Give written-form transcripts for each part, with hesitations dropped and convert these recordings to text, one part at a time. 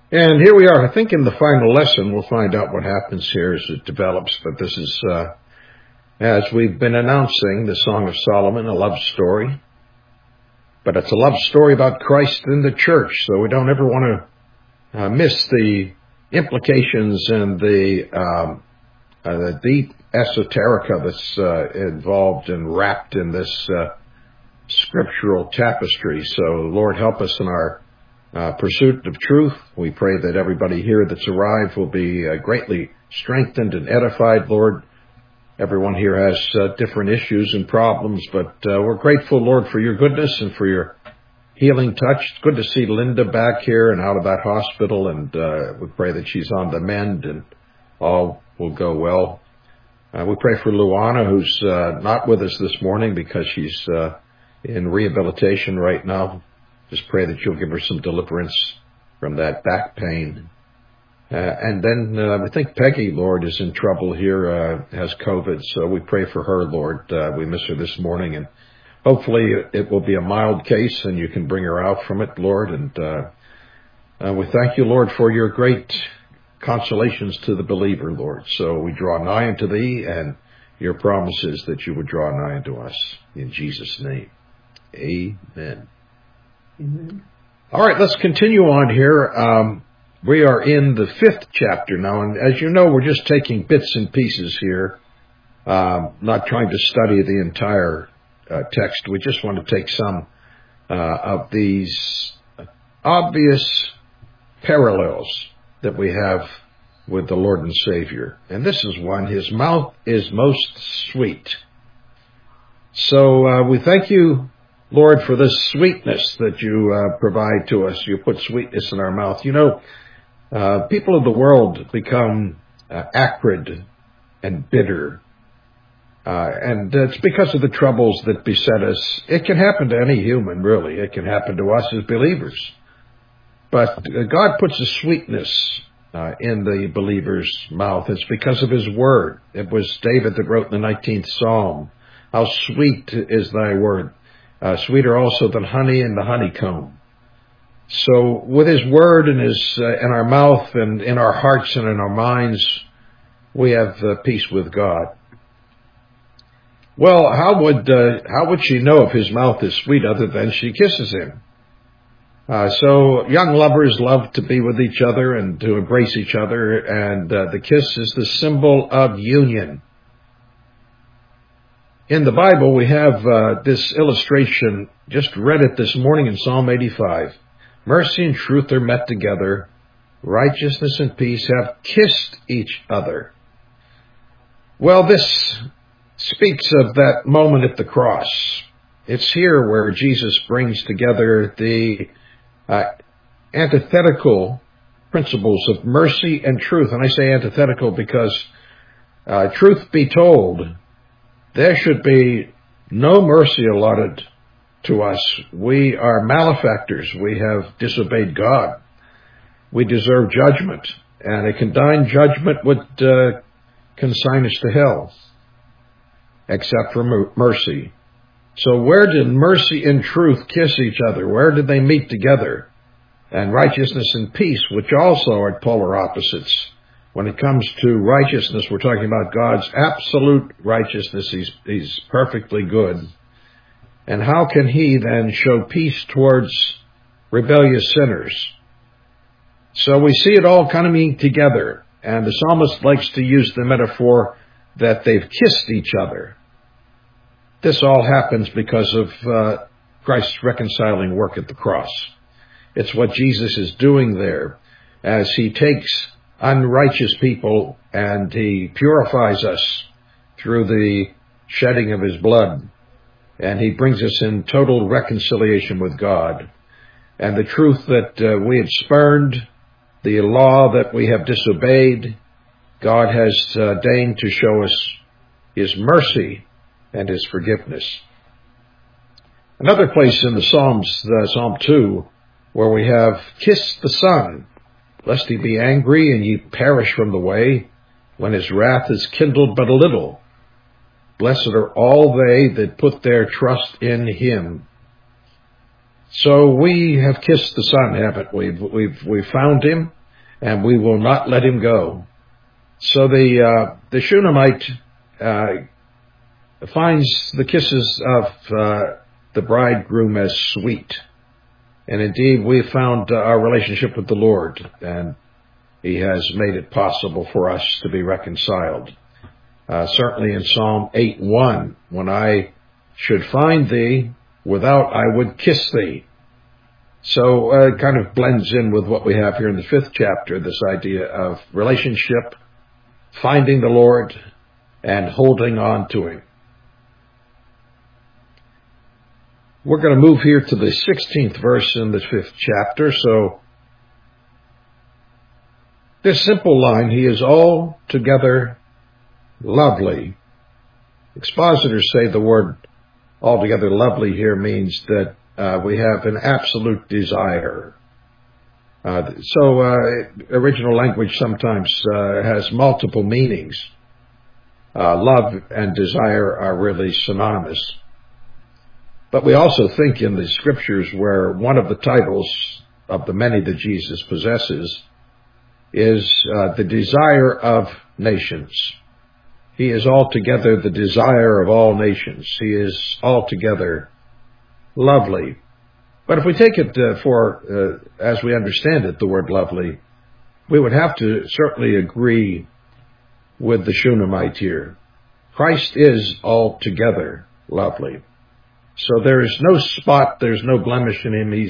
And here we are. I think in the final lesson, we'll find out what happens here as it develops. But this is, as we've been announcing, the Song of Solomon, a love story. But it's a love story about Christ and the church. So we don't ever want to miss the implications and the deep esoterica that's involved and wrapped in this scriptural tapestry. So Lord, help us in our pursuit of truth. We pray that everybody here that's arrived will be greatly strengthened and edified, Lord. Everyone here has different issues and problems, but we're grateful, Lord, for your goodness and for your healing touch. It's good to see Linda back here and out of that hospital, and we pray that she's on the mend and all will go well. We pray for Luana, who's not with us this morning because she's in rehabilitation right now. Just pray that you'll give her some deliverance from that back pain. And then I think Peggy, Lord, is in trouble here, has COVID. So we pray for her, Lord. We miss her this morning. And hopefully it will be a mild case and you can bring her out from it, Lord. And we thank you, Lord, for your great consolations to the believer, Lord. So we draw nigh unto thee and your promises that you would draw nigh unto us. In Jesus' name, amen. Amen. All right, let's continue on here. We are in the 5th chapter now, and as you know, we're just taking bits and pieces here, not trying to study the entire text. We just want to take some of these obvious parallels that we have with the Lord and Savior. And this is one, his mouth is most sweet. So we thank you, Lord, for this sweetness that you provide to us. You put sweetness in our mouth. You know, people of the world become acrid and bitter. And it's because of the troubles that beset us. It can happen to any human, really. It can happen to us as believers. But God puts a sweetness in the believer's mouth. It's because of his word. It was David that wrote in the 19th Psalm, "How sweet is thy word. Sweeter also than honey in the honeycomb." So with his word and in our mouth and in our hearts and in our minds, we have peace with God. Well, how would she know if his mouth is sweet other than she kisses him? So young lovers love to be with each other and to embrace each other, and the kiss is the symbol of union. In the Bible, we have this illustration, just read it this morning in Psalm 85. Mercy and truth are met together. Righteousness and peace have kissed each other. Well, this speaks of that moment at the cross. It's here where Jesus brings together the antithetical principles of mercy and truth. And I say antithetical because, truth be told, there should be no mercy allotted to us. We are malefactors. We have disobeyed God. We deserve judgment. And a condign judgment would consign us to hell, except for mercy. So where did mercy and truth kiss each other? Where did they meet together? And righteousness and peace, which also are polar opposites. When it comes to righteousness, we're talking about God's absolute righteousness. He's perfectly good. And how can he then show peace towards rebellious sinners? So we see it all coming together. And the psalmist likes to use the metaphor that they've kissed each other. This all happens because of Christ's reconciling work at the cross. It's what Jesus is doing there as he takes unrighteous people and he purifies us through the shedding of his blood. And he brings us in total reconciliation with God. And the truth that we had spurned, the law that we have disobeyed, God has deigned to show us his mercy and his forgiveness. Another place in the Psalms, Psalm 2, where we have kissed the Son, lest he be angry and ye perish from the way, when his wrath is kindled but a little. Blessed are all they that put their trust in him. So we have kissed the Son, haven't we? We've found him. and we will not let him go. So the Shunammite finds the kisses of the bridegroom as sweet. And indeed, we found our relationship with the Lord, and he has made it possible for us to be reconciled. Certainly in Psalm 8:1, when I should find thee, without I would kiss thee. So it kind of blends in with what we have here in the 5th chapter, this idea of relationship, finding the Lord, and holding on to him. We're going to move here to the 16th verse in the 5th chapter. So this simple line, he is altogether lovely. Expositors say the word altogether lovely here means that we have an absolute desire. Original language sometimes has multiple meanings. Love and desire are really synonymous. But we also think in the scriptures where one of the titles of the many that Jesus possesses is the desire of nations. He is altogether the desire of all nations. He is altogether lovely. But if we take it as we understand it, the word lovely, we would have to certainly agree with the Shunammite here. Christ is altogether lovely. So there is no spot, there's no blemish in him.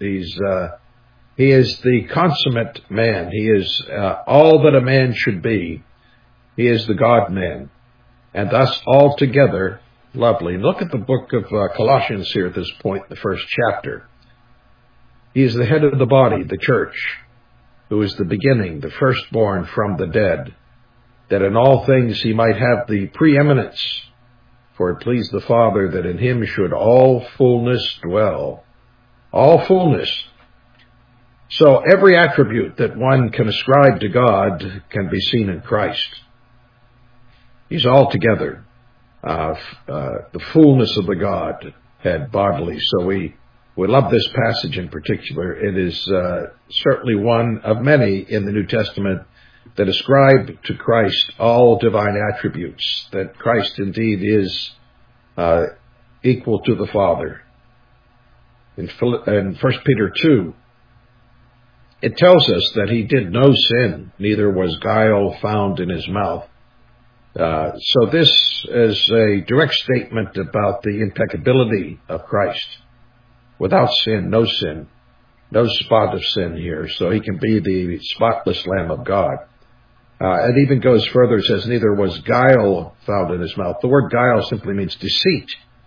He is the consummate man. He is all that a man should be. He is the God-man, and thus altogether lovely. Look at the book of Colossians here at this point, the 1st chapter. He is the head of the body, the church, who is the beginning, the firstborn from the dead, that in all things he might have the preeminence. For it pleased the Father that in him should all fullness dwell. All fullness. So every attribute that one can ascribe to God can be seen in Christ. He's altogether the fullness of the Godhead bodily. So we love this passage in particular. It is certainly one of many in the New Testament that ascribe to Christ all divine attributes, that Christ indeed is equal to the Father. In 1 Peter 2, it tells us that he did no sin, neither was guile found in his mouth. So this is a direct statement about the impeccability of Christ. Without sin, no spot of sin here. So he can be the spotless Lamb of God. It even goes further, it says, neither was guile found in his mouth. The word guile simply means deceit.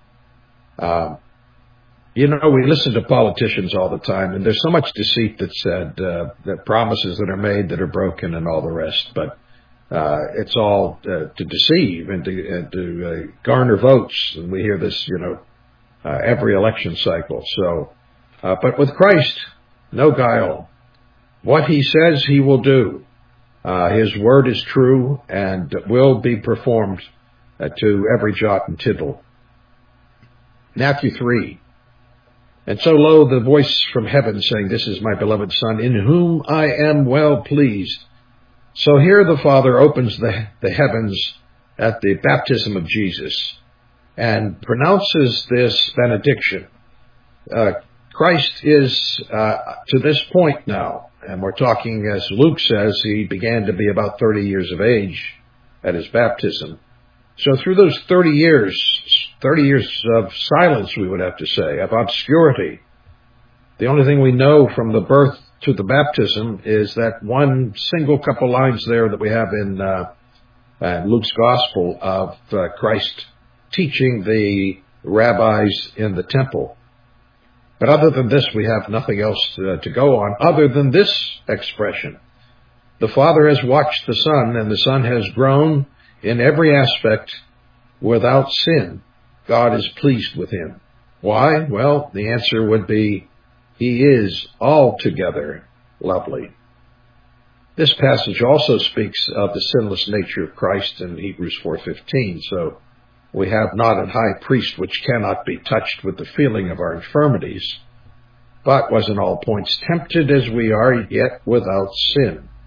We listen to politicians all the time, and there's so much deceit that's said, that promises that are made that are broken and all the rest. But it's all to deceive and to garner votes. And we hear this, every election cycle. So, but with Christ, no guile. What he says, he will do. His word is true and will be performed to every jot and tittle. Matthew 3. And so lo, the voice from heaven saying, this is my beloved Son, in whom I am well pleased. So here the Father opens the heavens at the baptism of Jesus and pronounces this benediction. Christ is to this point now, and we're talking, as Luke says, he began to be about 30 years of age at his baptism. So through those 30 years of silence, we would have to say, of obscurity, the only thing we know from the birth to the baptism is that one single couple lines there that we have in Luke's Gospel of Christ teaching the rabbis in the temple. But other than this, we have nothing else to go on other than this expression. The Father has watched the Son, and the Son has grown in every aspect without sin. God is pleased with him. Why? Well, the answer would be, he is altogether lovely. This passage also speaks of the sinless nature of Christ in Hebrews 4:15. So we have not a high priest which cannot be touched with the feeling of our infirmities, but was in all points tempted as we are, yet without sin.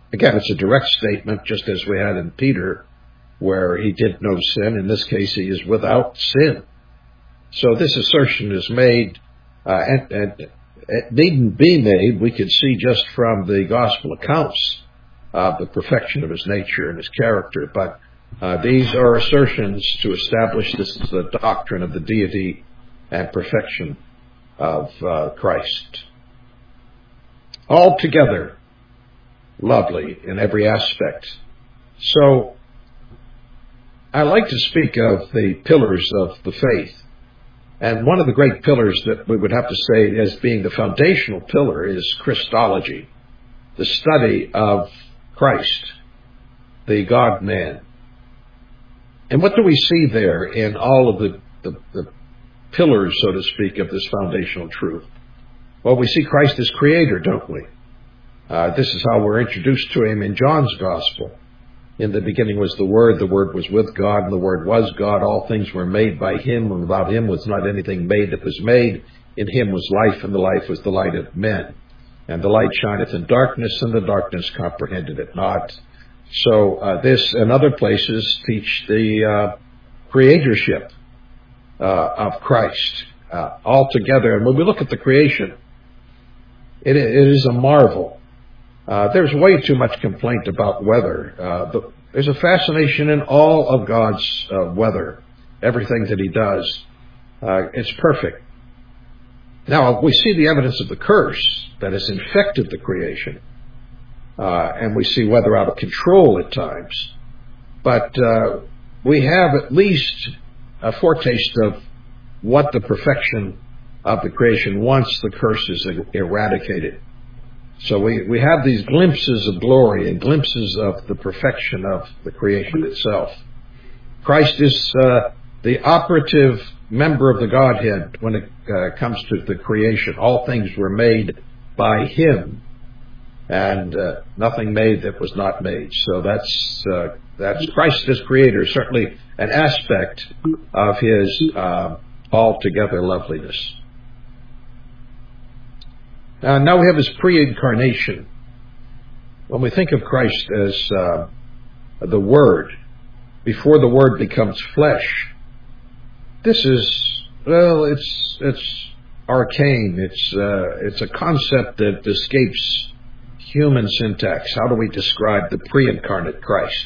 Again, it's a direct statement, just as we had in Peter, where he did no sin. In this case, he is without sin. So this assertion is made, and it needn't be made. We could see just from the gospel accounts of the perfection of his nature and his character. But these are assertions to establish this is the doctrine of the deity and perfection of Christ. Altogether lovely in every aspect. So I like to speak of the pillars of the faith. And one of the great pillars that we would have to say as being the foundational pillar is Christology, the study of Christ, the God-man. And what do we see there in all of the pillars, so to speak, of this foundational truth? Well, we see Christ as creator, don't we? This is how we're introduced to him in John's gospel. In the beginning was the Word was with God, and the Word was God. All things were made by him, and without him was not anything made that was made. In him was life, and the life was the light of men. And the light shineth in darkness, and the darkness comprehended it not. So this and other places teach the creatorship of Christ altogether. And when we look at the creation, it is a marvel. There's way too much complaint about weather. There's a fascination in all of God's weather, everything that he does. It's perfect. Now, we see the evidence of the curse that has infected the creation, and we see weather out of control at times. But we have at least a foretaste of what the perfection of the creation once the curse is eradicated. So we have these glimpses of glory and glimpses of the perfection of the creation itself. Christ is the operative member of the Godhead when it comes to the creation. All things were made by him, and nothing made that was not made. So that's Christ as creator, certainly an aspect of his altogether loveliness. Now we have his pre-incarnation. When we think of Christ as the Word, before the Word becomes flesh, this is, well, it's arcane. It's a concept that escapes human syntax. How do we describe the pre-incarnate Christ?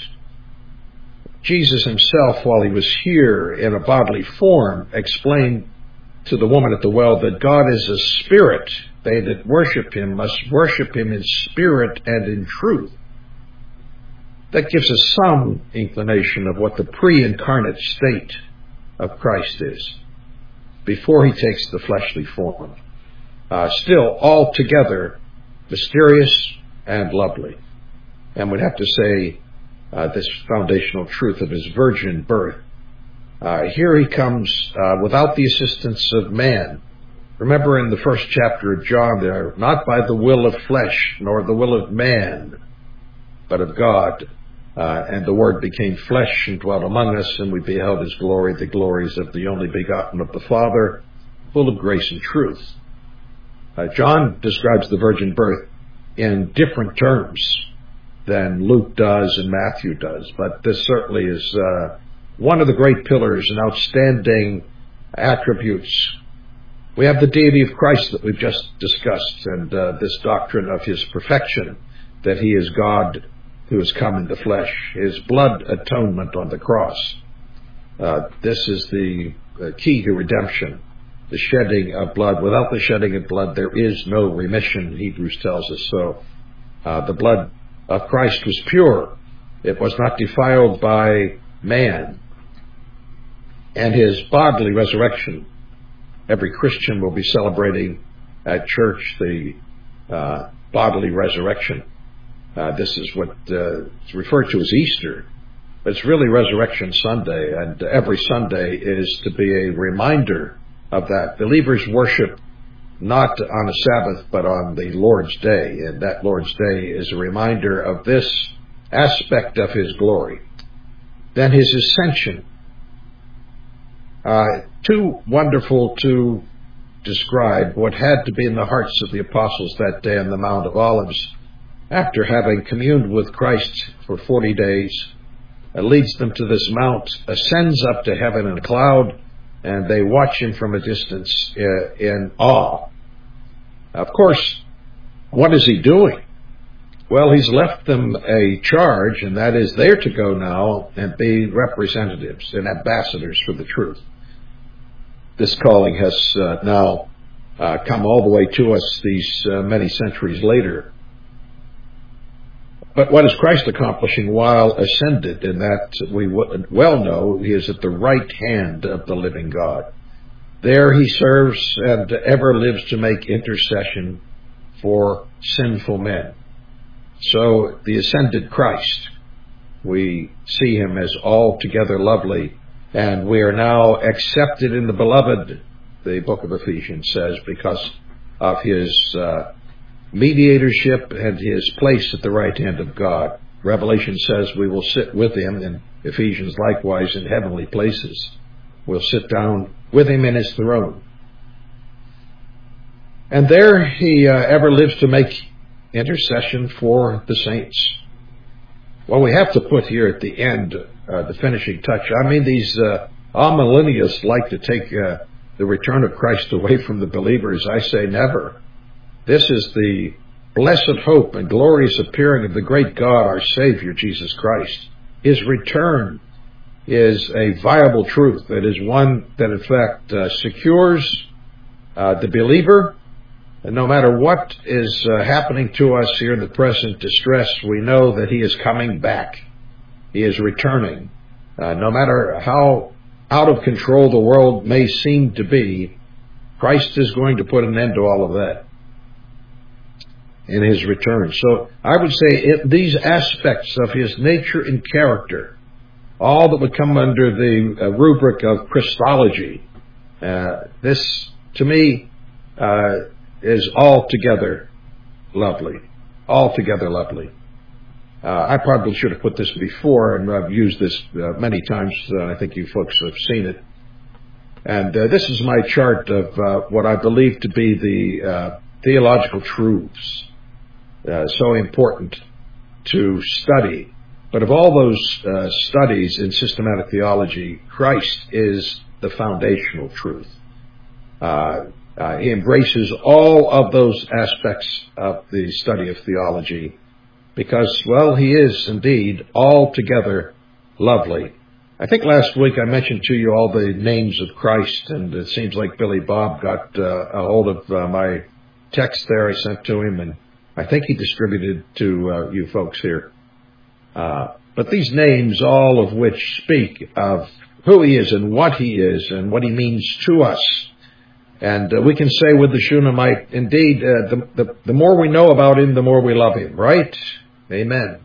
Jesus himself, while he was here in a bodily form, explained to the woman at the well that God is a spirit. They that worship him must worship him in spirit and in truth. That gives us some inclination of what the pre-incarnate state of Christ is before he takes the fleshly form. Still altogether mysterious and lovely. And we'd have to say this foundational truth of his virgin birth. Here he comes without the assistance of man. Remember in the first chapter of John there, not by the will of flesh, nor the will of man, but of God. And the Word became flesh and dwelt among us, and we beheld his glory, the glories of the only begotten of the Father, full of grace and truth. John describes the virgin birth in different terms than Luke does and Matthew does, but this certainly is one of the great pillars and outstanding attributes. We have the deity of Christ that we've just discussed, and this doctrine of his perfection, that he is God who has come in the flesh, his blood atonement on the cross. This is the key to redemption, the shedding of blood. Without the shedding of blood, there is no remission, Hebrews tells us. So the blood of Christ was pure. It was not defiled by man. And his bodily resurrection, every Christian will be celebrating at church the bodily resurrection. This is what is referred to as Easter. It's really Resurrection Sunday, and every Sunday is to be a reminder of that. Believers worship not on a Sabbath, but on the Lord's Day, and that Lord's Day is a reminder of this aspect of his glory. Then his ascension. Too wonderful to describe what had to be in the hearts of the apostles that day on the Mount of Olives after having communed with Christ for 40 days, leads them to this mount, ascends up to heaven in a cloud, and they watch him from a distance in awe. Of course, what is he doing? Well, he's left them a charge, and that is they're to go now and be representatives and ambassadors for the truth. This calling has now come all the way to us these many centuries later. But what is Christ accomplishing while ascended? In that we well know he is at the right hand of the living God. There he serves and ever lives to make intercession for sinful men. So the ascended Christ, we see him as altogether lovely, and we are now accepted in the beloved, the book of Ephesians says, because of his mediatorship and his place at the right hand of God. Revelation says we will sit with him, and Ephesians likewise, in heavenly places. We'll sit down with him in his throne. And there he ever lives to make intercession for the saints. Well, we have to put here at the end the finishing touch. I mean, these amillennialists like to take the return of Christ away from the believers. I say never. This is the blessed hope and glorious appearing of the great God, our Savior, Jesus Christ. His return is a viable truth. It is one that, in fact, secures the believer. And no matter what is happening to us here in the present distress, we know that he is coming back. He is returning. No matter how out of control the world may seem to be, Christ is going to put an end to all of that in his return. So I would say these aspects of his nature and character, all that would come under the rubric of Christology, this to me is altogether lovely. Altogether lovely. I probably should have put this before, and I've used this many times. I think you folks have seen it. And this is my chart of what I believe to be the theological truths, so important to study. But of all those studies in systematic theology, Christ is the foundational truth. He embraces all of those aspects of the study of theology because, well, he is indeed altogether lovely. I think last week I mentioned to you all the names of Christ, and it seems like Billy Bob got a hold of my text there I sent to him, and I think he distributed to you folks here. But these names, all of which speak of who he is and what he means to us. And we can say with the Shunammite, indeed, the more we know about him, the more we love him, right? Amen.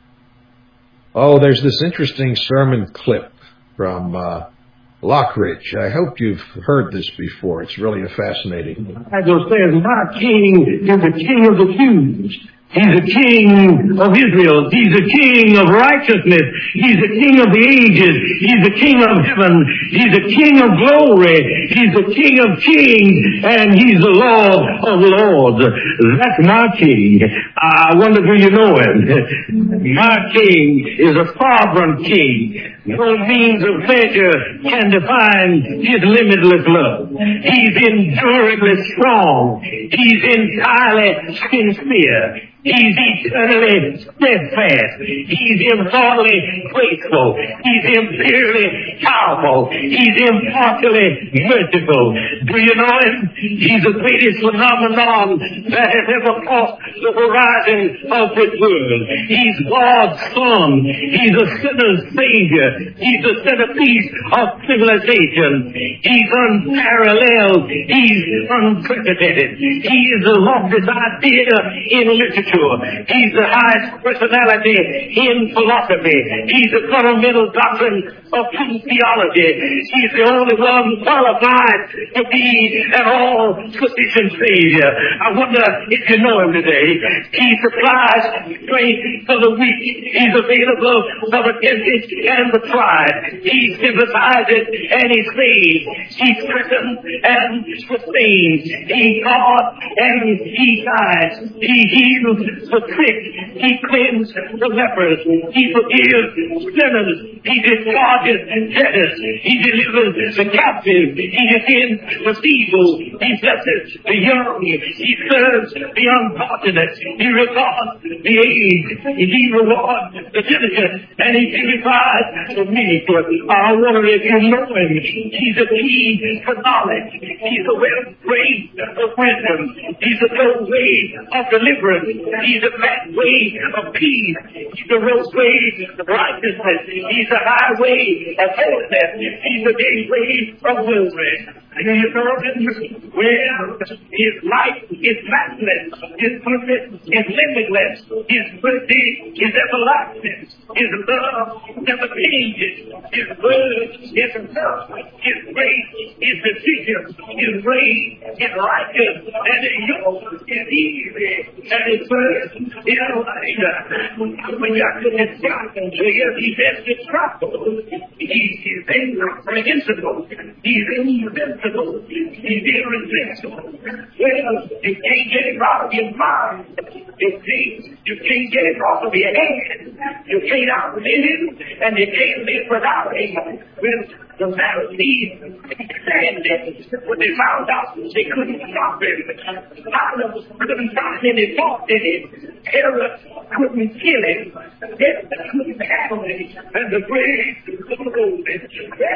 Oh, there's this interesting sermon clip from Lockridge. I hope you've heard this before. It's really fascinating. The Bible says, my king is the king of the Jews. He's the king of Israel. He's the king of righteousness. He's the king of the ages. He's the king of heaven. He's the king of glory. He's the king of kings. And he's the Lord of lords. That's my king. I wonder, do you know him? My king is a sovereign king. No means of measure can define his limitless love. He's enduringly strong. He's entirely sincere. He's eternally steadfast. He's immortally graceful. He's imperially powerful. He's impartially merciful. Do you know him? He's the greatest phenomenon that has ever crossed the horizon of this world. He's God's Son. He's a sinner's Savior. He's the centerpiece of civilization. He's unparalleled. He's unprecedented. He is the loftiest idea in literature. He's the highest personality in philosophy. He's the fundamental doctrine of true theology. He's the only one qualified to be an all-sufficient Savior. I wonder if you know him today. He supplies strength for the weak. He's available for the tempted and the tried. He sympathizes and he saves. He strengthens and sustains. He taught and he guides. He heals the sick. He cleanses the lepers. He forgives sinners. He discharges debtors. He delivers the captive. He defends the feeble. He blesses the young. He serves the unfortunate. He regards the aged. He rewards the diligent. And he purifies the meaningful. I wonder if you know him. He's a key to knowledge. He's a way of wisdom. He's a way of deliverance. He's a way of peace. He's a roadway of righteousness. He's a highway of holiness. He's a gateway of wilderness. And you know him? Well, his life is matchless. His goodness is limitless. His mercy is everlasting. His love never changes. His word is enough. His grace is sufficient. His grace is righteous. And his yoke is easy. And his burden is light. When you have to describe him to you, he says it's trouble. He's invincible. He's invincible. He's irresistible. Well, you can't get it out of your mind. You can't get it off of your head. You can't outlive him, and you can't live without him. Well, the Pharisees expanded when they found out they couldn't stop him. Pilate couldn't find any fault in him. Herod couldn't kill him. Death couldn't handle him. And the grave couldn't hold him.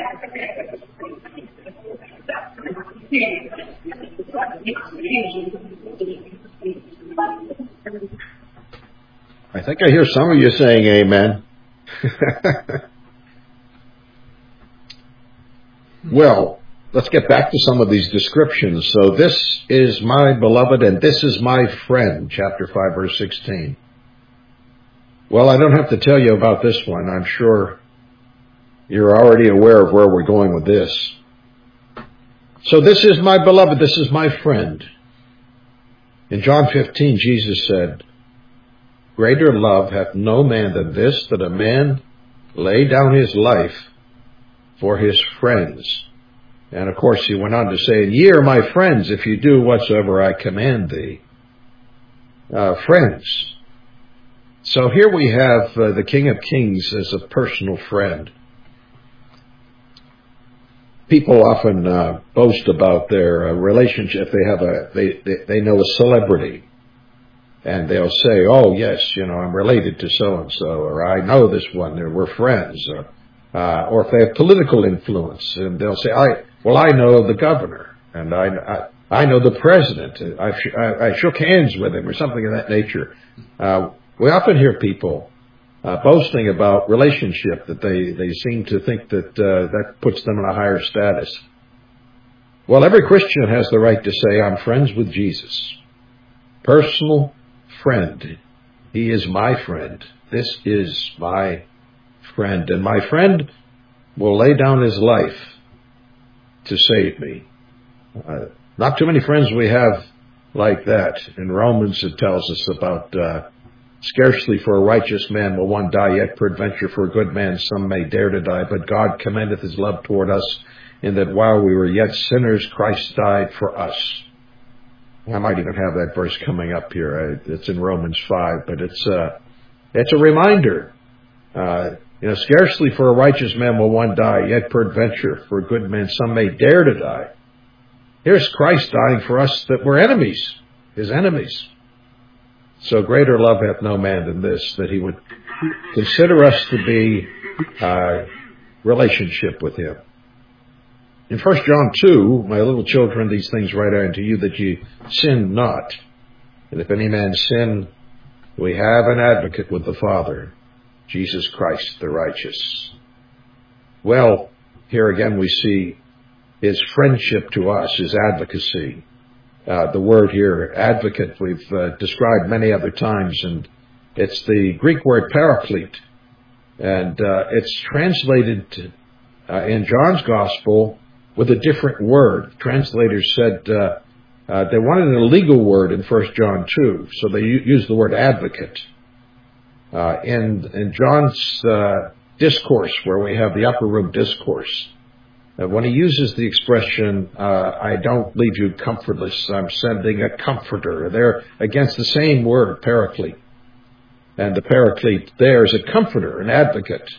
I think I hear some of you saying amen. Well, let's get back to some of these descriptions. So this is my beloved and this is my friend, chapter 5, verse 16. Well, I don't have to tell you about this one. I'm sure you're already aware of where we're going with this. So this is my beloved, this is my friend. In John 15, Jesus said, greater love hath no man than this, that a man lay down his life for his friends. And of course he went on to say, ye are my friends if you do whatsoever I command thee. Friends. So here we have the King of Kings as a personal friend. People often boast about their relationship. They know a celebrity, and they'll say, "Oh yes, I'm related to so and so," or "I know this one, or we're friends," or if they have political influence, and they'll say, "I know the governor, and I know the president. I shook hands with him," or something of that nature. We often hear people boasting about relationship, that they seem to think that puts them in a higher status. Well, every Christian has the right to say, I'm friends with Jesus. Personal friend. He is my friend. This is my friend. And my friend will lay down his life to save me. Not too many friends we have like that. In Romans it tells us about scarcely for a righteous man will one die, yet peradventure for a good man some may dare to die. But God commendeth his love toward us, in that while we were yet sinners, Christ died for us. I might even have that verse coming up here. It's in Romans 5, but it's a reminder. Scarcely for a righteous man will one die, yet peradventure for a good man some may dare to die. Here's Christ dying for us that were enemies, his enemies. So greater love hath no man than this, that he would consider us to be relationship with him. In 1 John 2, my little children, these things write I unto you, that ye sin not. And if any man sin, we have an advocate with the Father, Jesus Christ the righteous. Well, here again we see his friendship to us, his advocacy. The word here, advocate, we've described many other times, and it's the Greek word paraclete. And it's translated in John's Gospel with a different word. Translators said they wanted a legal word in 1 John 2, so they used the word advocate. In John's discourse where we have the upper room discourse. When he uses the expression, I don't leave you comfortless, I'm sending a comforter, they're against the same word, paraclete. And the paraclete there is a comforter, an advocate.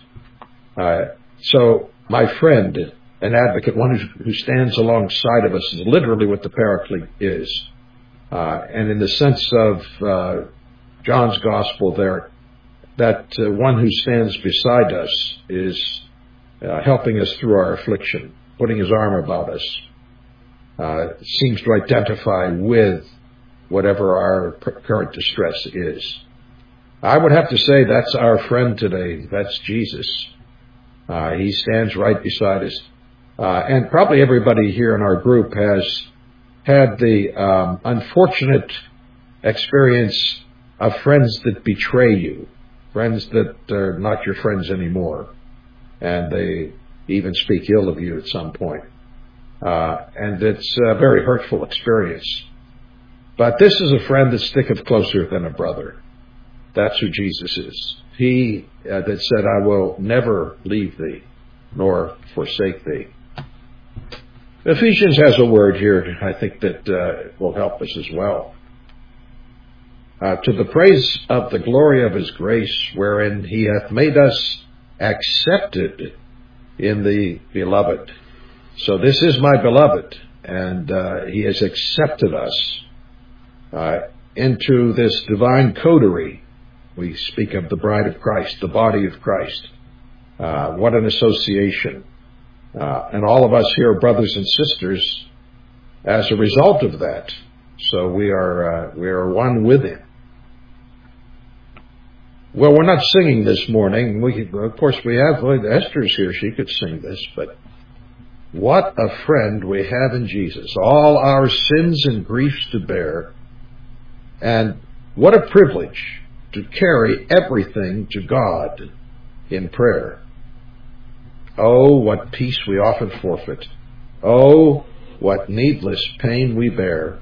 So my friend, an advocate, one who stands alongside of us, is literally what the paraclete is. And in the sense of John's gospel there, that one who stands beside us is helping us through our affliction, putting his arm about us, seems to identify with whatever our current distress is. I would have to say that's our friend today. That's Jesus. He stands right beside us. And probably everybody here in our group has had the unfortunate experience of friends that betray you, friends that are not your friends anymore, and they even speak ill of you at some point. And it's a very hurtful experience. But this is a friend that sticketh closer than a brother. That's who Jesus is. He that said, I will never leave thee, nor forsake thee. Ephesians has a word here, I think, that will help us as well. To the praise of the glory of his grace, wherein he hath made us accepted in the beloved. So this is my beloved, and he has accepted us into this divine coterie. We speak of the bride of Christ, the body of Christ. What an association. And all of us here are brothers and sisters as a result of that. So we are one with him. Well, we're not singing this morning. Of course, we have Esther's here. She could sing this, but what a friend we have in Jesus. All our sins and griefs to bear. And what a privilege to carry everything to God in prayer. Oh, what peace we often forfeit. Oh, what needless pain we bear.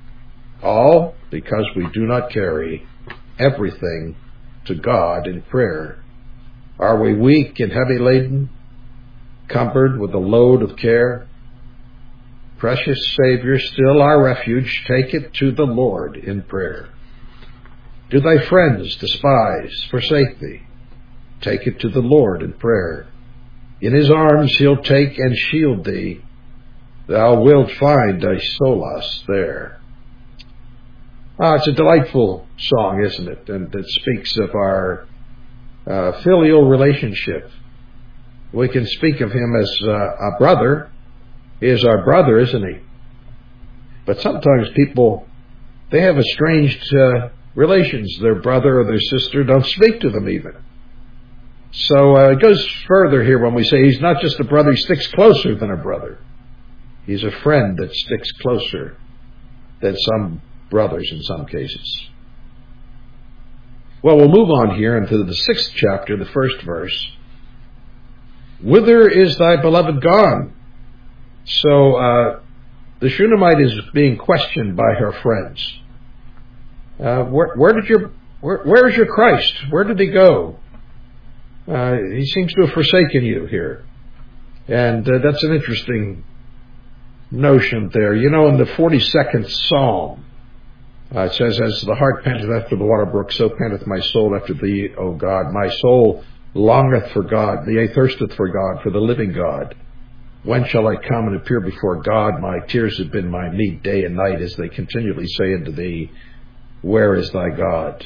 All because we do not carry everything to God in prayer. Are we weak and heavy laden, cumbered with a load of care? Precious Savior, still our refuge, take it to the Lord in prayer. Do thy friends despise, forsake thee? Take it to the Lord in prayer. In his arms he'll take and shield thee. Thou wilt find thy solace there. It's a delightful song, isn't it? And it speaks of our filial relationship. We can speak of him as a brother. He is our brother, isn't he? But sometimes people, they have estranged relations. Their brother or their sister don't speak to them even. So it goes further here when we say he's not just a brother, he sticks closer than a brother. He's a friend that sticks closer than some brothers in some cases. Well, we'll move on here into the 6th chapter, the 1st verse. Whither is thy beloved gone? So the Shunammite is being questioned by her friends. Where is your Christ? Where did he go? He seems to have forsaken you here. And that's an interesting notion there. You know, in the 42nd Psalm, it says, as the hart panteth after the water brook, so panteth my soul after thee, O God. My soul longeth for God, yea, thirsteth for God, for the living God. When shall I come and appear before God? My tears have been my meat day and night, as they continually say unto thee, where is thy God?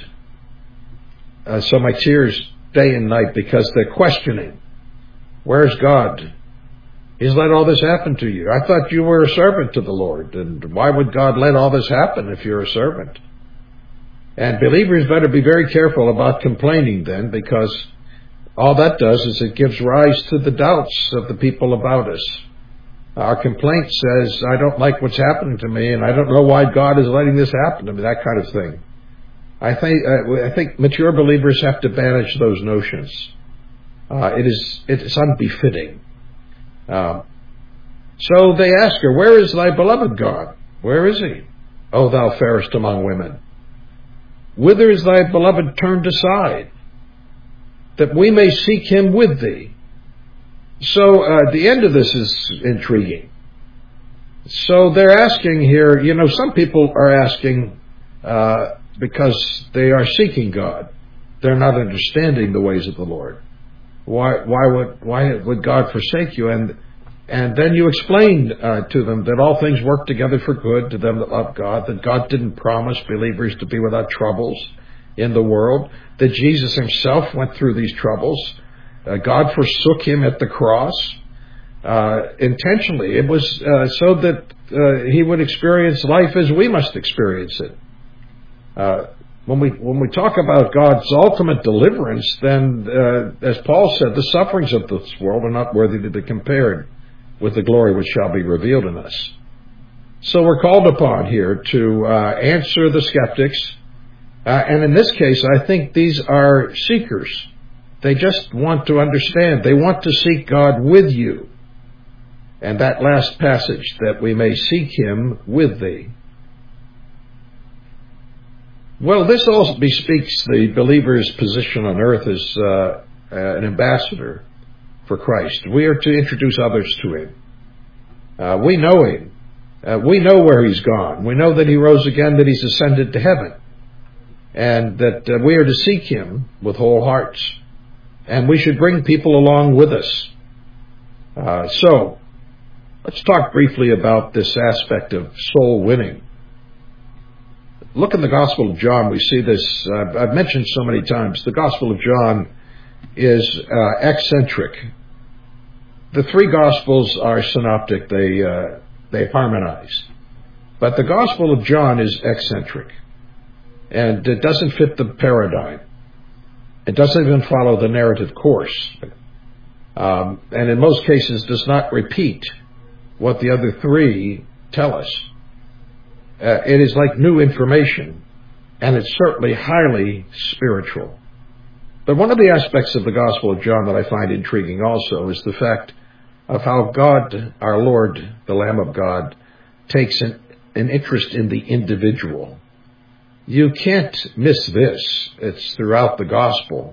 So my tears day and night, because they're questioning, where's God? He's let all this happen to you. I thought you were a servant to the Lord, and why would God let all this happen if you're a servant? And believers better be very careful about complaining then, because all that does is it gives rise to the doubts of the people about us. Our complaint says, I don't like what's happening to me, and I don't know why God is letting this happen to me, that kind of thing. I think mature believers have to banish those notions. It's unbefitting. So they ask her, where is thy beloved gone? Where is he? O thou fairest among women. Whither is thy beloved turned aside? that we may seek him with thee. So the end of this is intriguing. So they're asking here, some people are asking because they are seeking God. They're not understanding the ways of the Lord. Why would God forsake you? And then you explained to them that all things work together for good to them that love God, that God didn't promise believers to be without troubles in the world, that Jesus himself went through these troubles. God forsook him at the cross intentionally. It was so that he would experience life as we must experience it. When we talk about God's ultimate deliverance, then, as Paul said, the sufferings of this world are not worthy to be compared with the glory which shall be revealed in us. So we're called upon here to answer the skeptics. And in this case, I think these are seekers. They just want to understand. They want to seek God with you. And that last passage, that we may seek him with thee. Well, this also bespeaks the believer's position on earth as an ambassador for Christ. We are to introduce others to him. We know him. We know where he's gone. We know that he rose again, that he's ascended to heaven. And that we are to seek him with whole hearts. And we should bring people along with us. So, let's talk briefly about this aspect of soul winning. Look in the Gospel of John, we see this, I've mentioned so many times, the Gospel of John is eccentric. The three Gospels are synoptic, they harmonize. But the Gospel of John is eccentric. And it doesn't fit the paradigm. It doesn't even follow the narrative course. And in most cases does not repeat what the other three tell us. It is like new information, and it's certainly highly spiritual. But one of the aspects of the Gospel of John that I find intriguing also is the fact of how God, our Lord, the Lamb of God, takes an interest in the individual. You can't miss this. It's throughout the Gospel.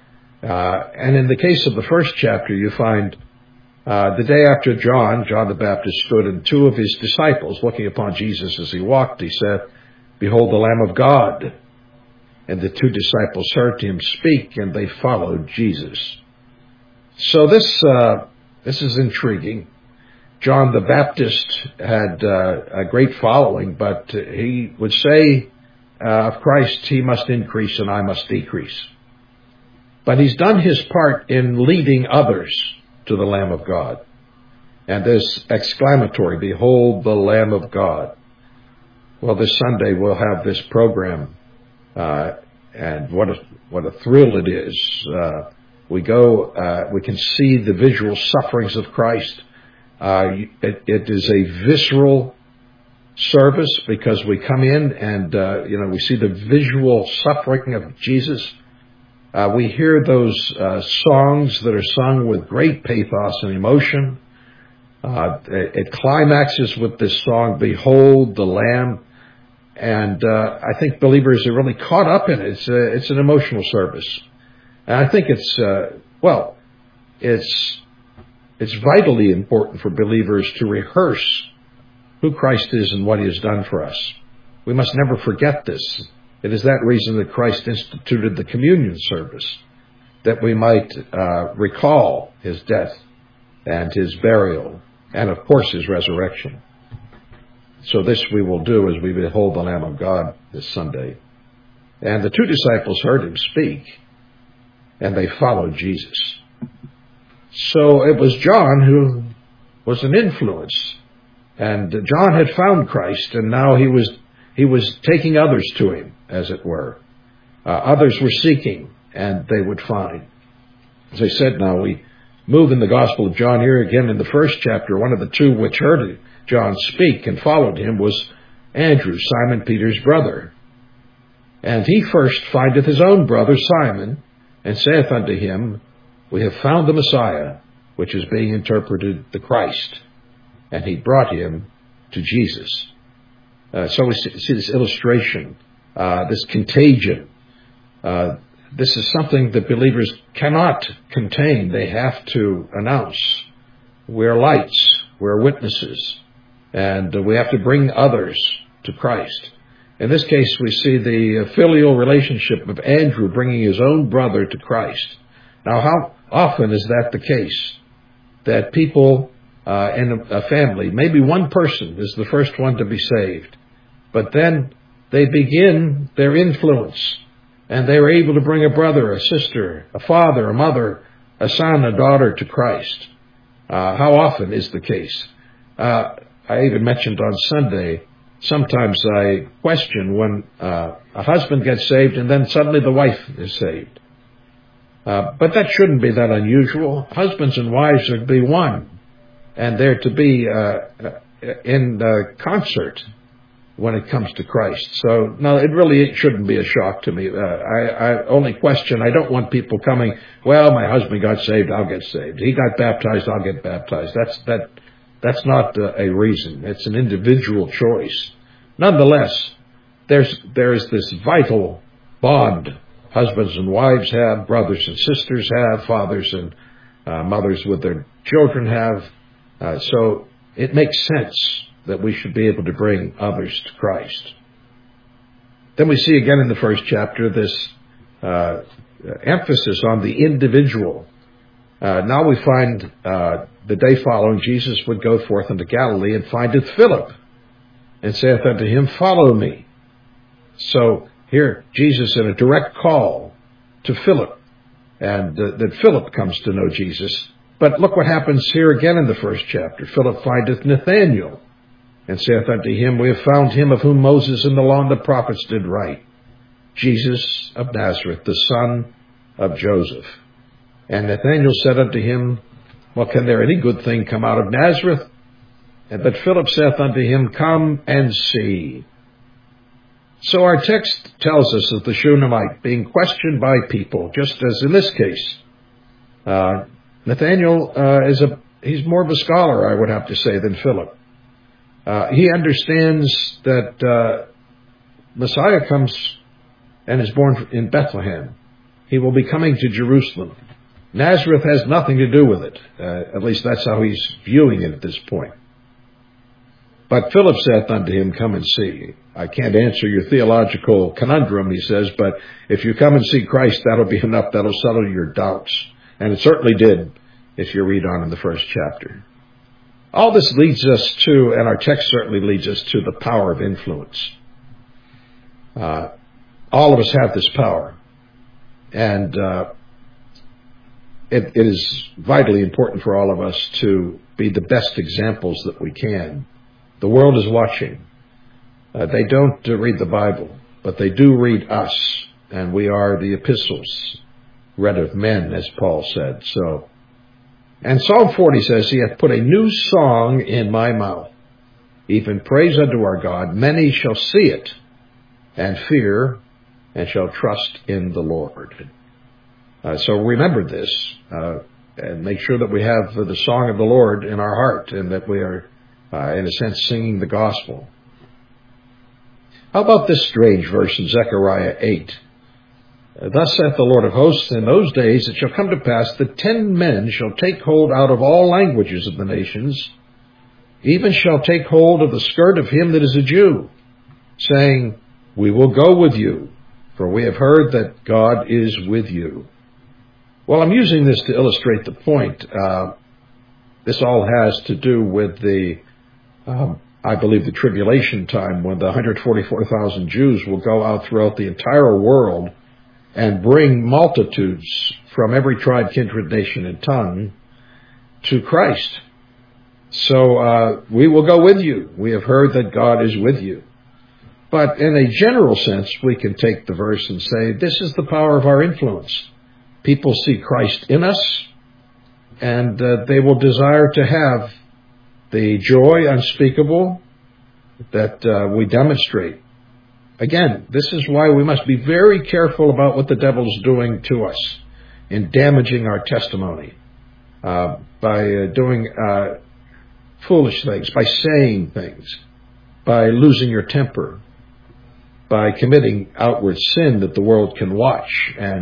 And in the case of the first chapter, you find the day after John the Baptist stood, and two of his disciples, looking upon Jesus as he walked, he said, "Behold the Lamb of God." And the two disciples heard him speak, and they followed Jesus. So this is intriguing. John the Baptist had a great following, but he would say of Christ, he must increase and I must decrease. But he's done his part in leading others to the Lamb of God. And this exclamatory, "Behold the Lamb of God." Well, this Sunday we'll have this program, and what a thrill it is. We can see the visual sufferings of Christ. It is a visceral service because we come in and, we see the visual suffering of Jesus. We hear those songs that are sung with great pathos and emotion. It climaxes with this song, "Behold the Lamb." And I think believers are really caught up in it. It's an emotional service. And I think it's vitally important for believers to rehearse who Christ is and what he has done for us. We must never forget this. It is that reason that Christ instituted the communion service, that we might recall his death and his burial and, of course, his resurrection. So this we will do as we behold the Lamb of God this Sunday. And the two disciples heard him speak, and they followed Jesus. So it was John who was an influence. And John had found Christ, and now he was taking others to him, as it were. Others were seeking, and they would find. As I said, now we move in the Gospel of John here again in the first chapter. One of the two which heard John speak and followed him was Andrew, Simon Peter's brother. And he first findeth his own brother Simon, and saith unto him, "We have found the Messiah," which is being interpreted the Christ. And he brought him to Jesus. So we see this illustration, this contagion. this is something that believers cannot contain. They have to announce. We're lights. We're witnesses. And we have to bring others to Christ. In this case, we see the filial relationship of Andrew bringing his own brother to Christ. Now, how often is that the case? That people in a family, maybe one person is the first one to be saved, but then they begin their influence, and they are able to bring a brother, a sister, a father, a mother, a son, a daughter to Christ. How often is the case? I even mentioned on Sunday, sometimes I question when a husband gets saved and then suddenly the wife is saved. But that shouldn't be that unusual. Husbands and wives are to be one, and they're to be in concert when it comes to Christ. So, no, it shouldn't be a shock to me. I only question, I don't want people coming, well, my husband got saved, I'll get saved. He got baptized, I'll get baptized. That's not a reason. It's an individual choice. Nonetheless, there is this vital bond husbands and wives have, brothers and sisters have, fathers and mothers with their children have. So it makes sense that we should be able to bring others to Christ. Then we see again in the first chapter this emphasis on the individual. Now we find the day following, Jesus would go forth into Galilee and findeth Philip, and saith unto him, Follow me. So here, Jesus in a direct call to Philip, and that Philip comes to know Jesus. But look what happens here again in the first chapter. Philip findeth Nathanael, and saith unto him, We have found him of whom Moses and the law and the prophets did write, Jesus of Nazareth, the son of Joseph. And Nathanael said unto him, Well, can there any good thing come out of Nazareth? But Philip saith unto him, Come and see. So our text tells us of the Shunammite being questioned by people, just as in this case. Nathanael he's more of a scholar, I would have to say, than Philip. He understands that Messiah comes and is born in Bethlehem. He will be coming to Jerusalem. Nazareth has nothing to do with it. At least that's how he's viewing it at this point. But Philip saith unto him, Come and see. I can't answer your theological conundrum, he says, but if you come and see Christ, that'll be enough. That'll settle your doubts. And it certainly did, if you read on in the first chapter. All this leads us to, and our text certainly leads us to, the power of influence. All of us have this power. And it is vitally important for all of us to be the best examples that we can. The world is watching. They don't read the Bible, but they do read us, and we are the epistles read of men, as Paul said. So, and Psalm 40 says, He hath put a new song in my mouth, even praise unto our God. Many shall see it, and fear, and shall trust in the Lord. So remember this, and make sure that we have the song of the Lord in our heart, and that we are, in a sense, singing the gospel. How about this strange verse in Zechariah 8? Thus saith the Lord of hosts, in those days it shall come to pass that 10 men shall take hold out of all languages of the nations, even shall take hold of the skirt of him that is a Jew, saying, We will go with you, for we have heard that God is with you. Well, I'm using this to illustrate the point. This all has to do with I believe, the tribulation time, when the 144,000 Jews will go out throughout the entire world and bring multitudes from every tribe, kindred, nation, and tongue to Christ. So we will go with you. We have heard that God is with you. But in a general sense, we can take the verse and say, this is the power of our influence. People see Christ in us, and they will desire to have the joy unspeakable that we demonstrate. Again, this is why we must be very careful about what the devil is doing to us in damaging our testimony by doing foolish things, by saying things, by losing your temper, by committing outward sin that the world can watch and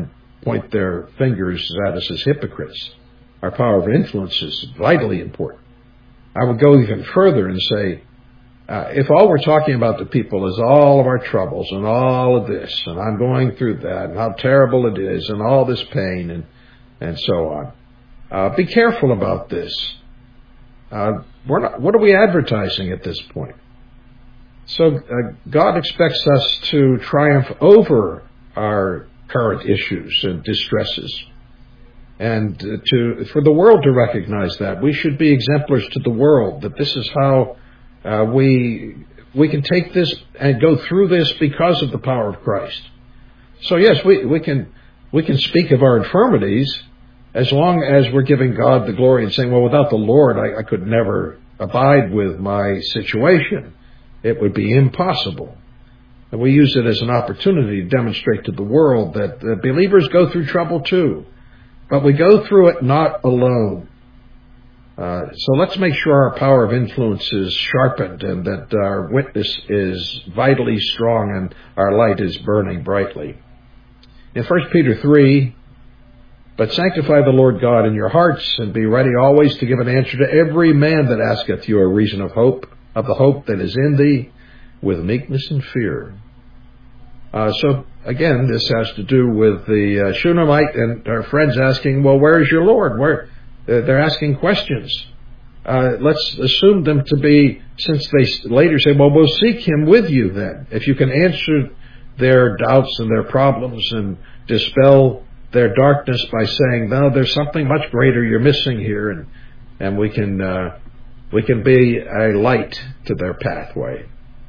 point their fingers at us as hypocrites. Our power of influence is vitally important. I would go even further and say, if all we're talking about to people is all of our troubles and all of this, and I'm going through that, and how terrible it is, and all this pain, and so on, be careful about this. What are we advertising at this point? So God expects us to triumph over our current issues and distresses, and for the world to recognize that. We should be exemplars to the world, that this is how we can take this and go through this because of the power of Christ. So yes, we can speak of our infirmities as long as we're giving God the glory and saying, well, without the Lord, I could never abide with my situation. It would be impossible. And we use it as an opportunity to demonstrate to the world that believers go through trouble too, but we go through it not alone. So let's make sure our power of influence is sharpened and that our witness is vitally strong and our light is burning brightly. In 1 Peter 3, but sanctify the Lord God in your hearts, and be ready always to give an answer to every man that asketh you a reason of hope, of the hope that is in thee, with meekness and fear. So again, this has to do with the Shunammite and our friends asking, well, where is your Lord? They're asking questions. Let's assume them to be, since they later say, well, we'll seek him with you then. If you can answer their doubts and their problems and dispel their darkness by saying, no, there's something much greater you're missing here, and we can be a light to their pathway.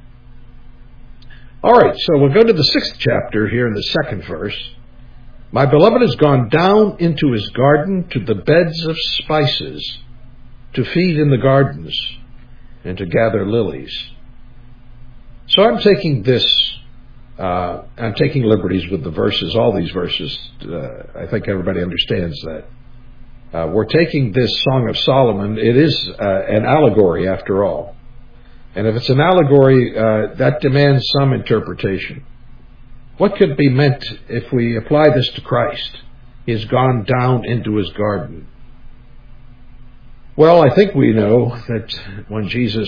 All right, so we'll go to the 6th chapter here in the 2nd verse. My beloved has gone down into his garden to the beds of spices, to feed in the gardens, and to gather lilies. So I'm taking liberties with the verses, all these verses. I think everybody understands that. We're taking this Song of Solomon. It is an allegory after all. And if it's an allegory, that demands some interpretation. What could be meant if we apply this to Christ? He has gone down into his garden. Well, I think we know that when Jesus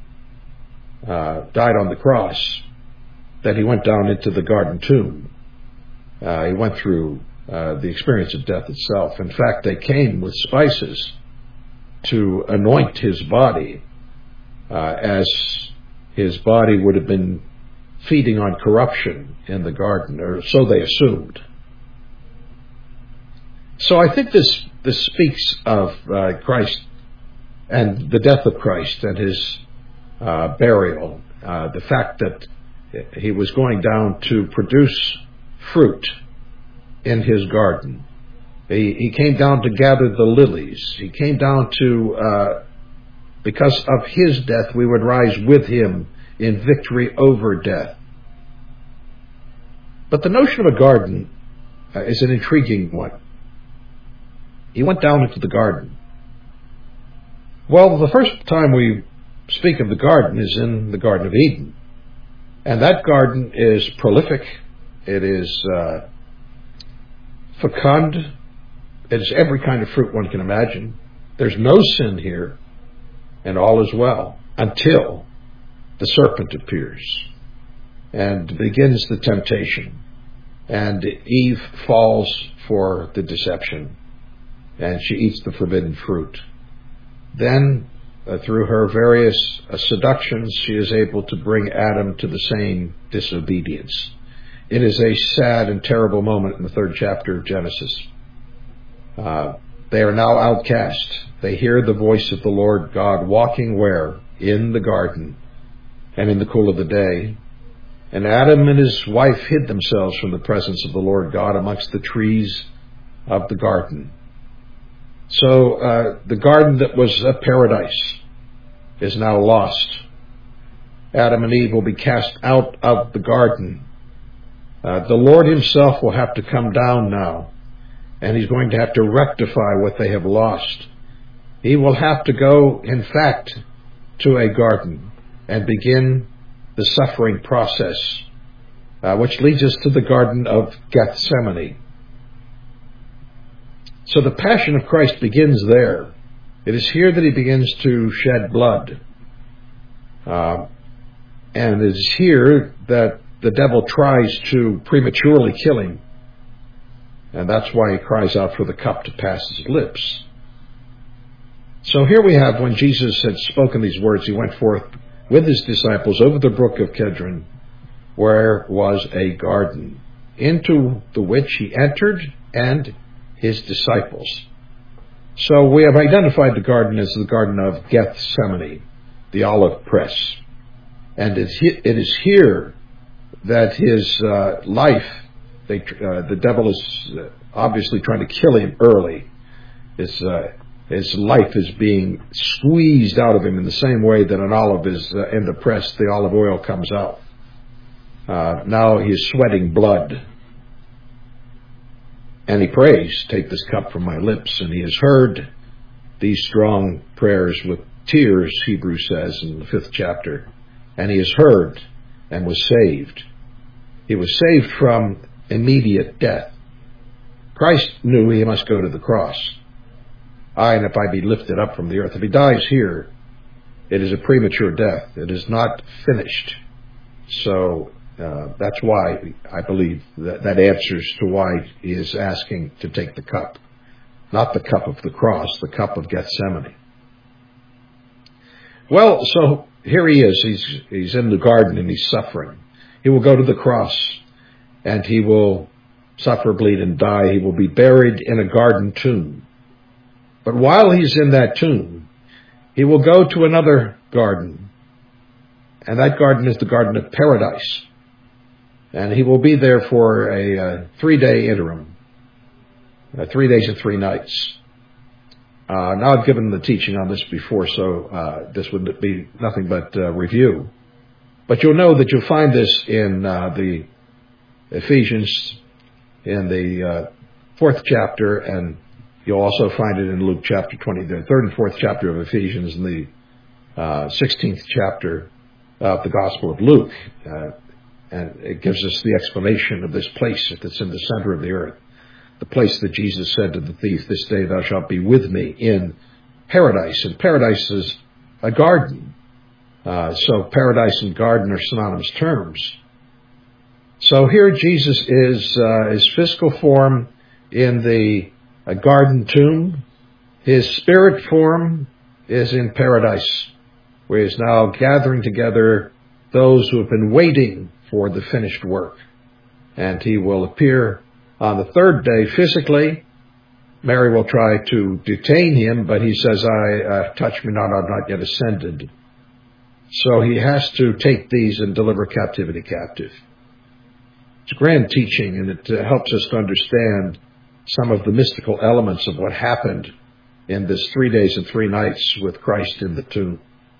died on the cross, that he went down into the garden tomb. He went through the experience of death itself. In fact, they came with spices to anoint his body, as his body would have been feeding on corruption in the garden, or so they assumed. So I think this speaks of Christ and the death of Christ and his burial, the fact that he was going down to produce fruit in his garden. He came down to gather the lilies. He came down to, because of his death, we would rise with him in victory over death. But the notion of a garden is an intriguing one. He went down into the garden. Well, the first time we speak of the garden is in the Garden of Eden. And that garden is prolific. It is fecund. It is every kind of fruit one can imagine. There's no sin here, and all is well, until the serpent appears and begins the temptation. And Eve falls for the deception, and she eats the forbidden fruit. Then, through her various seductions, she is able to bring Adam to the same disobedience. It is a sad and terrible moment in the 3rd chapter of Genesis. They are now outcast. They hear the voice of the Lord God walking where? In the garden and in the cool of the day. And Adam and his wife hid themselves from the presence of the Lord God amongst the trees of the garden. So the garden that was a paradise is now lost. Adam and Eve will be cast out of the garden. The Lord himself will have to come down now, and he's going to have to rectify what they have lost. He will have to go, in fact, to a garden and begin the suffering process, which leads us to the Garden of Gethsemane. So the passion of Christ begins there. It is here that he begins to shed blood. And it is here that the devil tries to prematurely kill him. And that's why he cries out for the cup to pass his lips. So here we have, when Jesus had spoken these words, he went forth with his disciples over the brook of Kedron, where was a garden, into the which he entered and his disciples. So we have identified the garden as the Garden of Gethsemane, the olive press. And it is here that his life, the devil is obviously trying to kill him early. His life is being squeezed out of him in the same way that an olive is in the press, the olive oil comes out. Now he is sweating blood. And he prays, "Take this cup from my lips." And he has heard these strong prayers with tears, Hebrews says in the 5th chapter. And he has heard and was saved. He was saved from immediate death. Christ knew he must go to the cross. And if I be lifted up from the earth. If he dies here, it is a premature death. It is not finished. So that's why I believe that answers to why he is asking to take the cup. Not the cup of the cross, the cup of Gethsemane. Well, so here he is. He's in the garden and he's suffering. He will go to the cross and he will suffer, bleed, and die. He will be buried in a garden tomb. But while he's in that tomb, he will go to another garden. And that garden is the Garden of Paradise. And he will be there for a 3-day interim. 3 days and 3 nights. Now I've given the teaching on this before, so this would be nothing but review. But you'll know that you'll find this in the Ephesians in the 4th chapter, and you'll also find it in Luke chapter 20, the 3rd and 4th chapter of Ephesians, and the 16th chapter of the Gospel of Luke. And it gives us the explanation of this place that's in the center of the earth. The place that Jesus said to the thief, "This day thou shalt be with me in paradise." And paradise is a garden. So paradise and garden are synonymous terms. So here Jesus is his physical form in the garden tomb. His spirit form is in paradise, where he is now gathering together those who have been waiting for the finished work. And he will appear on the 3rd day physically. Mary will try to detain him, but he says, touch me not, I'm not yet ascended. So he has to take these and deliver captivity captive. It's a grand teaching, and it helps us to understand some of the mystical elements of what happened in this 3 days and 3 nights with Christ in the tomb.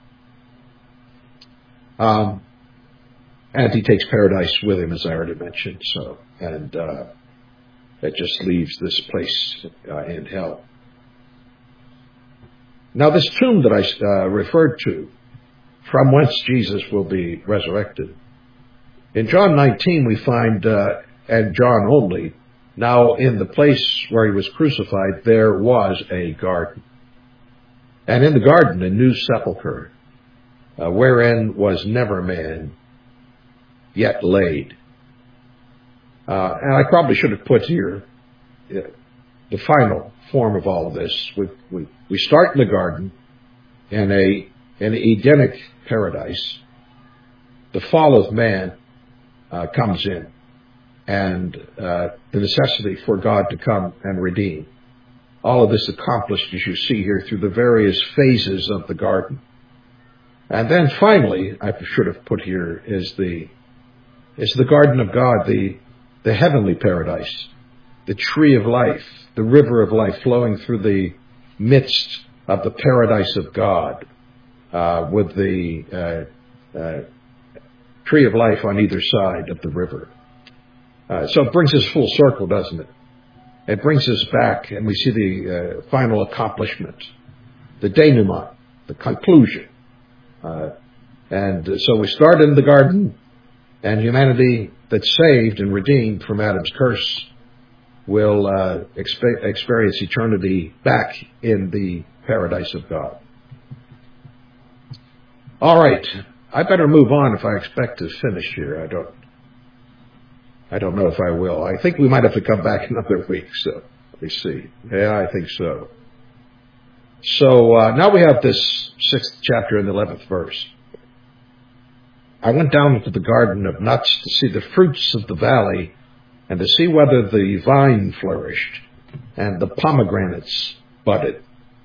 And he takes paradise with him, as I already mentioned. So, and it just leaves this place in hell. Now, this tomb that I referred to, from whence Jesus will be resurrected, in John 19 we find, and John only, now in the place where he was crucified, there was a garden. And in the garden, a new sepulchre, wherein was never man yet laid. And I probably should have put here the final form of all of this. We start in the garden, in an Edenic paradise. The fall of man comes in, and the necessity for God to come and redeem. All of this accomplished, as you see here, through the various phases of the garden. And then finally, I should have put here, is the garden of God, the heavenly paradise, the tree of life, the river of life flowing through the midst of the paradise of God, with the tree of life on either side of the river. So it brings us full circle, doesn't it? It brings us back, and we see the final accomplishment, the denouement, the conclusion. And so we start in the garden, and humanity that's saved and redeemed from Adam's curse will experience eternity back in the paradise of God. All right. I better move on if I expect to finish here. I don't know if I will. I think we might have to come back another week. So let me see. Yeah, I think so. So now we have this 6th chapter and the 11th verse. I went down into the garden of nuts to see the fruits of the valley and to see whether the vine flourished and the pomegranates budded.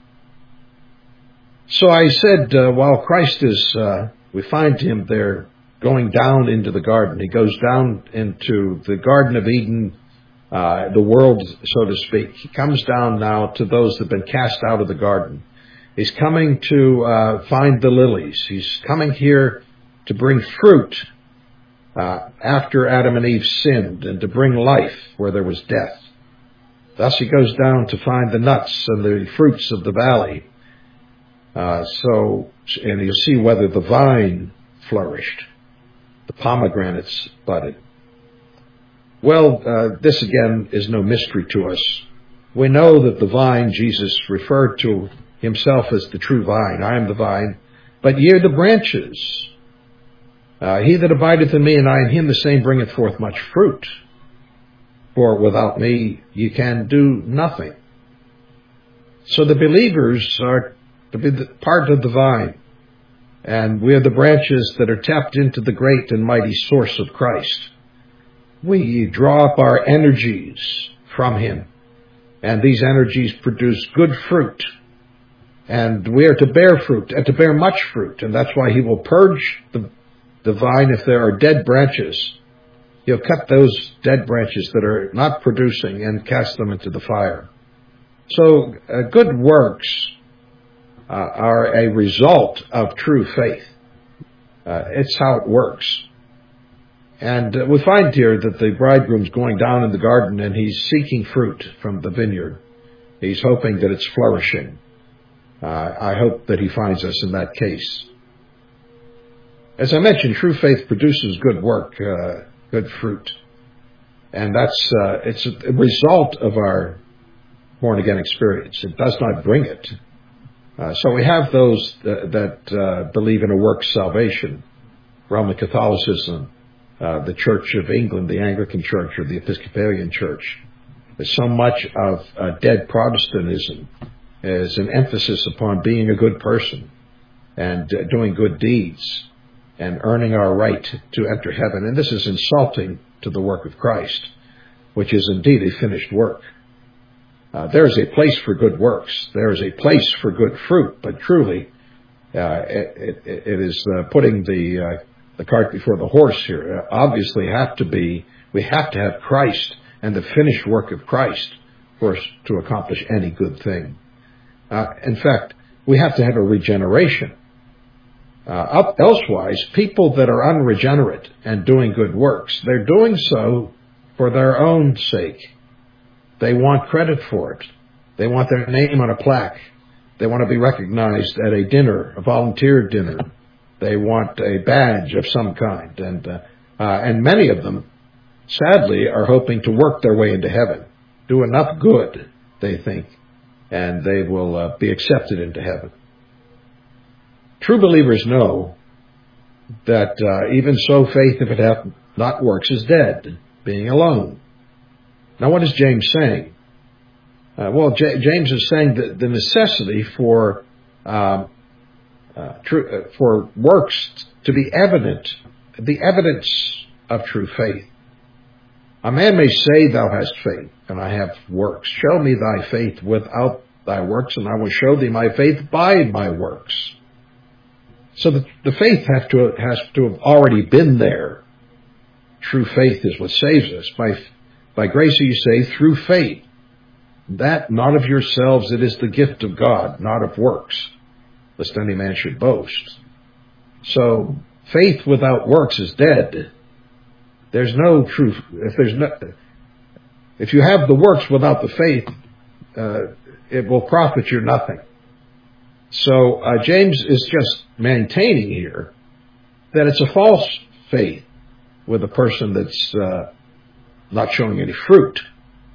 So I said, while Christ is, we find him there going down into the garden. He goes down into the Garden of Eden, the world, so to speak. He comes down now to those that have been cast out of the garden. He's coming to find the lilies. He's coming here to bring fruit after Adam and Eve sinned, and to bring life where there was death. Thus he goes down to find the nuts and the fruits of the valley. And you'll see whether the vine flourished, the pomegranates budded. Well, this again is no mystery to us. We know that the vine, Jesus referred to himself as the true vine. I am the vine, but ye are the branches. He that abideth in me and I in him, the same bringeth forth much fruit. For without me ye can do nothing. So the believers are to be the part of the vine. And we are the branches that are tapped into the great and mighty source of Christ. We draw up our energies from him. And these energies produce good fruit. And we are to bear fruit, and to bear much fruit. And that's why he will purge the vine if there are dead branches. He'll cut those dead branches that are not producing and cast them into the fire. So good works are a result of true faith. It's how it works. And we find here that the bridegroom's going down in the garden and he's seeking fruit from the vineyard. He's hoping that it's flourishing. I hope that he finds us in that case. As I mentioned, true faith produces good work, good fruit. And it's a result of our born-again experience. It does not bring it. So we have those that believe in a works salvation. Roman Catholicism, the Church of England, the Anglican Church, or the Episcopalian Church. There's so much of dead Protestantism as an emphasis upon being a good person and doing good deeds and earning our right to enter heaven. And this is insulting to the work of Christ, which is indeed a finished work. There is a place for good works. There is a place for good fruit, but truly it is putting the cart before the horse here. Obviously, we have to have Christ and the finished work of Christ for us to accomplish any good thing. In fact, we have to have a regeneration. Elsewise, people that are unregenerate and doing good works, they're doing so for their own sake. They want credit for it. They want their name on a plaque. They want to be recognized at a dinner, a volunteer dinner. They want a badge of some kind. And many of them, sadly, are hoping to work their way into heaven. Do enough good, they think, and they will be accepted into heaven. True believers know that even so, faith, if it hath not works, is dead, being alone. Now, what is James saying? James is saying that the necessity for works to be evident, the evidence of true faith. A man may say, "Thou hast faith, and I have works. Show me thy faith without thy works, and I will show thee my faith by my works." So the faith has to have already been there. True faith is what saves us. By grace are you saved through faith. That not of yourselves, it is the gift of God, not of works, lest any man should boast. So faith without works is dead. There's no truth. If you have the works without the faith, it will profit you nothing. So James is just maintaining here that it's a false faith with a person that's not showing any fruit.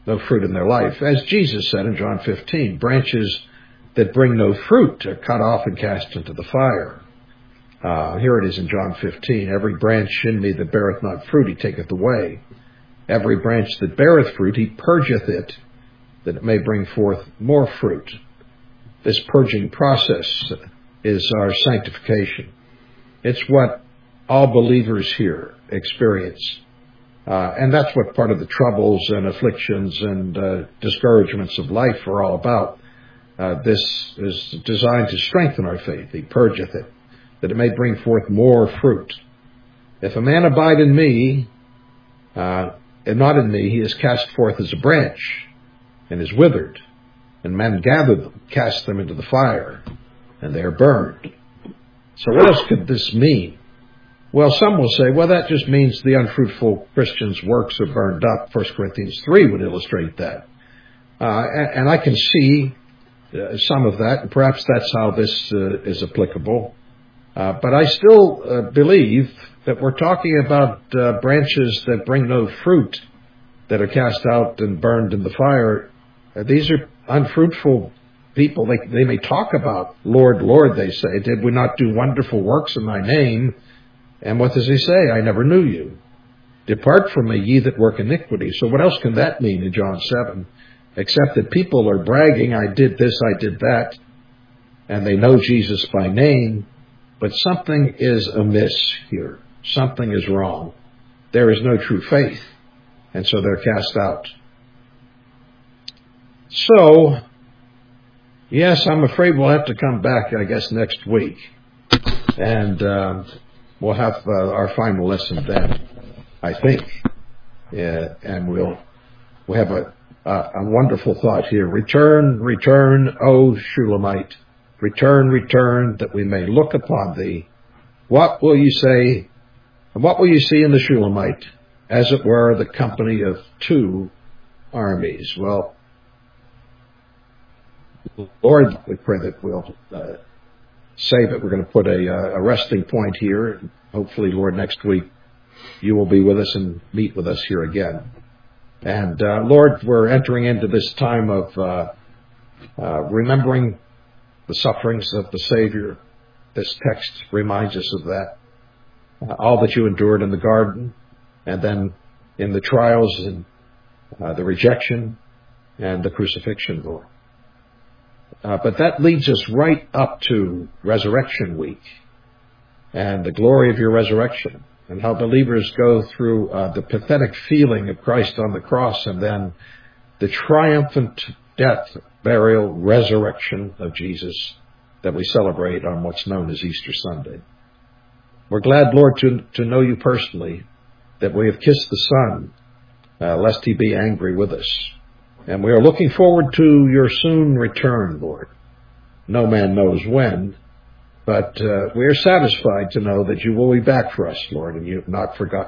no fruit in their life. As Jesus said in John 15, branches that bring no fruit are cut off and cast into the fire. Here it is in John 15. Every branch in me that beareth not fruit, he taketh away. Every branch that beareth fruit, he purgeth it, that it may bring forth more fruit. This purging process is our sanctification. It's what all believers here experience. And that's what part of the troubles and afflictions and discouragements of life are all about. This is designed to strengthen our faith. He purgeth it, that it may bring forth more fruit. If a man abide in me, and not in me, he is cast forth as a branch, and is withered. And men gather them, cast them into the fire, and they are burned. So what else could this mean? Well, some will say, well, that just means the unfruitful Christian's works are burned up. 1 Corinthians 3 would illustrate that. And I can see some of that, and perhaps that's how this is applicable. But I still believe that we're talking about branches that bring no fruit, that are cast out and burned in the fire. These are unfruitful people. They may talk about, Lord, Lord, they say, did we not do wonderful works in thy name? And what does he say? I never knew you. Depart from me, ye that work iniquity. So what else can that mean in John 7? Except that people are bragging, I did this, I did that, and they know Jesus by name, but something is amiss here. Something is wrong. There is no true faith, and so they're cast out. So, yes, I'm afraid we'll have to come back, I guess, next week, and we'll have our final lesson then, I think, and we'll have a wonderful thought here. Return, return, O Shulamite. Return, return, that we may look upon thee. What will you say, and what will you see in the Shulamite? As it were, the company of two armies. Well, Lord, we pray that we'll save it. We're going to put a resting point here. Hopefully, Lord, next week you will be with us and meet with us here again. And Lord, we're entering into this time of remembering the sufferings of the Savior. This text reminds us of that. All that you endured in the garden, and then in the trials and the rejection and the crucifixion, Lord. But that leads us right up to Resurrection Week and the glory of your resurrection, and how believers go through the pathetic feeling of Christ on the cross, and then the triumphant death, burial, resurrection of Jesus that we celebrate on what's known as Easter Sunday. We're glad, Lord, to know you personally, that we have kissed the Son, lest he be angry with us. And we are looking forward to your soon return, Lord. No man knows when, but we are satisfied to know that you will be back for us, Lord, and you have not forgotten